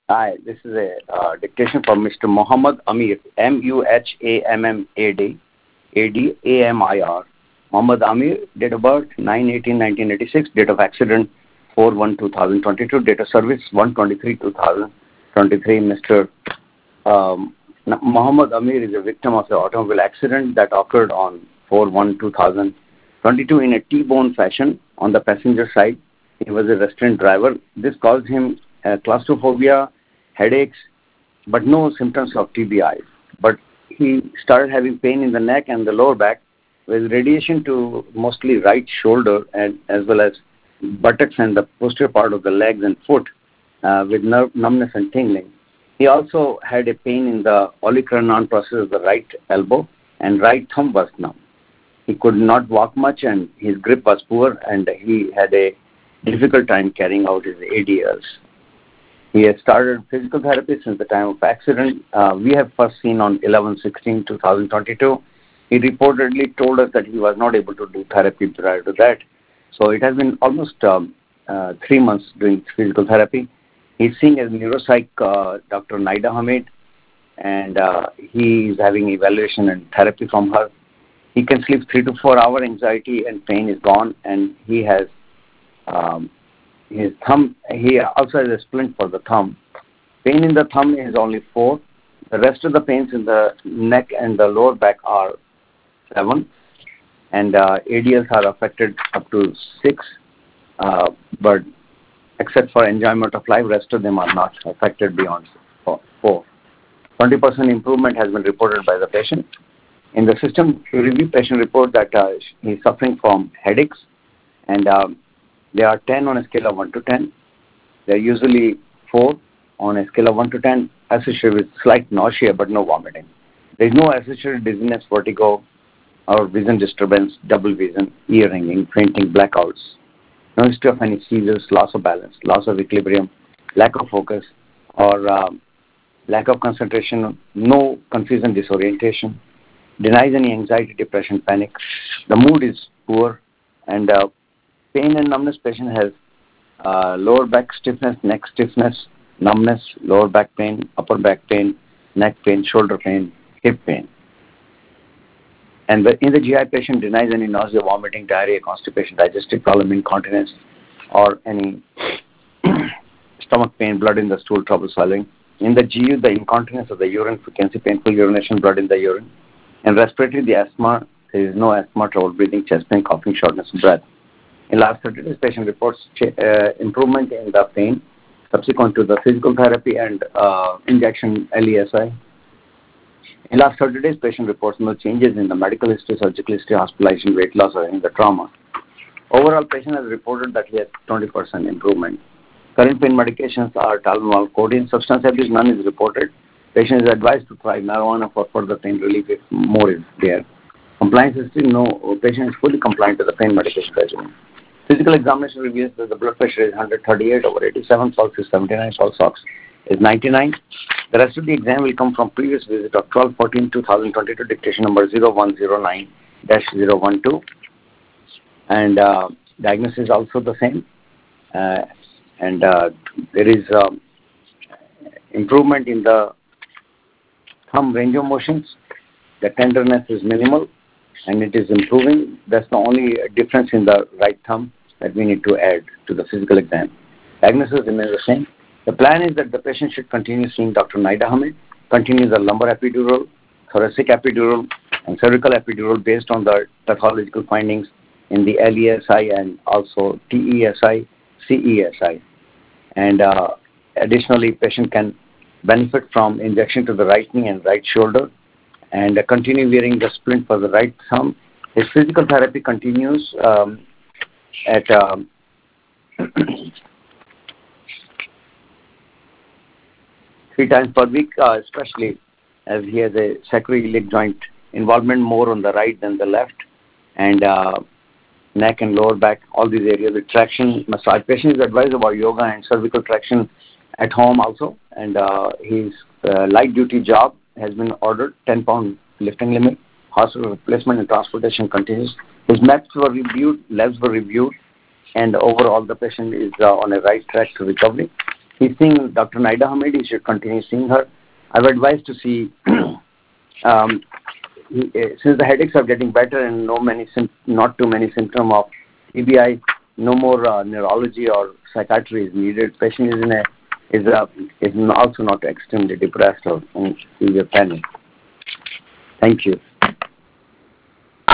Hi, this is a dictation from Mr. Muhammad Amir, Muhammad Adamir. Muhammad Amir, date of birth 9/18/1986, date of accident 4/1/2022, date of service 1/23/2023. Mr. Muhammad Amir is a victim of the automobile accident that occurred on 4/1/2022 in a T-bone fashion on the passenger side. He was a restrained driver. This caused him claustrophobia, headaches, but no symptoms of TBI. But he started having pain in the neck and the lower back with radiation to mostly right shoulder and as well as buttocks and the posterior part of the legs and foot with numbness and tingling. He also had a pain in the olecranon process of the right elbow and right thumb was numb. He could not walk much and his grip was poor and he had a difficult time carrying out his ADLs. He has started physical therapy since the time of accident. We have first seen on 11/16/2022. He reportedly told us that he was not able to do therapy prior to that. So it has been almost 3 months doing physical therapy. He's seeing a neuropsych, Dr. Naida Hamid, and he is having evaluation and therapy from her. He can sleep 3 to 4 hours. Anxiety and pain is gone, and he has his thumb. He also has a splint for the thumb. Pain in the thumb is only 4. The rest of the pains in the neck and the lower back are 7, and ADLs are affected up to 6. But except for enjoyment of life, rest of them are not affected beyond 4. 20% improvement has been reported by the patient. In the system review, patient report that he is suffering from headaches, and they are 10 on a scale of 1 to 10. They are usually 4 on a scale of 1 to 10, associated with slight nausea but no vomiting. There is no associated dizziness, vertigo, or vision disturbance, double vision, ear ringing, fainting, blackouts. No history of any seizures, loss of balance, loss of equilibrium, lack of focus, or lack of concentration, no confusion, disorientation, denies any anxiety, depression, panic. The mood is poor, and pain and numbness. Patient has lower back stiffness, neck stiffness, numbness, lower back pain, upper back pain, neck pain, shoulder pain, hip pain. And in the GI, patient denies any nausea, vomiting, diarrhea, constipation, digestive problem, incontinence, or any stomach pain, blood in the stool, trouble swallowing. In the GU, the incontinence of the urine, frequency, painful urination, blood in the urine. And respiratory, the asthma, there is no asthma, trouble breathing, chest pain, coughing, shortness of breath. In last 30 days, patient reports improvement in the pain subsequent to the physical therapy and injection LESI. In last 30 days, patient reports no changes in the medical history, surgical history, hospitalization, weight loss, or in the trauma. Overall, patient has reported that he has 20% improvement. Current pain medications are Tylenol, codeine. Substance abuse, none is reported. Patient is advised to try marijuana for further pain relief if more is there. Compliance history, no. Patient is fully compliant to the pain medication regimen. Physical examination reveals that the blood pressure is 138/87, pulse is 79, pulse ox is 99. The rest of the exam will come from previous visit of 12/14/2022, dictation number 0109-012. And diagnosis is also the same. And there is improvement in the thumb range of motions. The tenderness is minimal and it is improving. That's the only difference in the right thumb that we need to add to the physical exam. Diagnosis remains the same. The plan is that the patient should continue seeing Dr. Naida Hamid, continue the lumbar epidural, thoracic epidural, and cervical epidural based on the pathological findings in the LESI and also TESI, CESI. And additionally, patient can benefit from injection to the right knee and right shoulder and continue wearing the splint for the right thumb. His physical therapy continues at 3 times per week, especially as he has a sacroiliac joint involvement more on the right than the left, and neck and lower back, all these areas with traction, massage. Patient is advised about yoga and cervical traction at home also, and his light duty job has been ordered, 10-pound lifting limit, hospital replacement and transportation continues. His maps were reviewed, labs were reviewed, and overall the patient is on a right track to recovery. He's seeing Dr. Naida Hamid. He should continue seeing her. I've advised to see, since the headaches are getting better and not too many symptoms of TBI, no more neurology or psychiatry is needed. Patient is also not extremely depressed or in severe panic. Thank you.